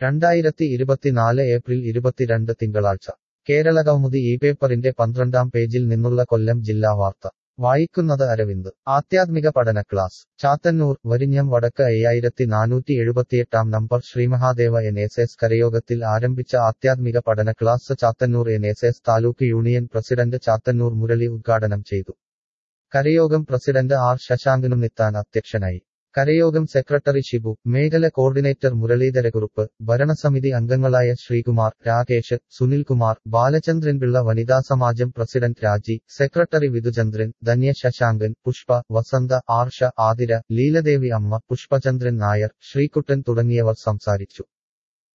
2024 April 22 തിങ്കളാഴ്ച കേരളകൗമുദി ഈ പേപ്പറിന്റെ 12-ാം പേജിൽ നിന്നുള്ള കൊല്ലം ജില്ലാ വാർത്ത വായിക്കുന്നത് അരവിന്ദ്. ആധ്യാത്മിക പഠന ക്ലാസ് ചാത്തന്നൂർ. വരിഞ്ഞം വടക്ക് 5478 നമ്പർ ശ്രീമഹാദേവ NSS കരയോഗത്തിൽ ആരംഭിച്ച ആധ്യാത്മിക പഠന class Chathannoor NSS taluk union president Chathannoor Murali ഉദ്ഘാടനം ചെയ്തു. കരയോഗം പ്രസിഡന്റ് R ശശാങ്കനുണ്ണിത്താൻ അധ്യക്ഷനായി. കരയോഗം സെക്രട്ടറി ഷിബു, മേഖല കോർഡിനേറ്റർ മുരളീധരകുറുപ്പ്, ഭരണസമിതി അംഗങ്ങളായ ശ്രീകുമാർ, രാകേഷ്, സുനിൽകുമാർ, ബാലചന്ദ്രൻപിള്ള, വനിതാ സമാജം പ്രസിഡന്റ് രാജി, സെക്രട്ടറി വിധുചന്ദ്രൻ, ധന്യ ശശാങ്കൻ, പുഷ്പ, വസന്ത, ആർഷ, ആതിര, ലീലദേവി അമ്മ, പുഷ്പചന്ദ്രൻ നായർ, ശ്രീകുട്ടൻ തുടങ്ങിയവർ സംസാരിച്ചു.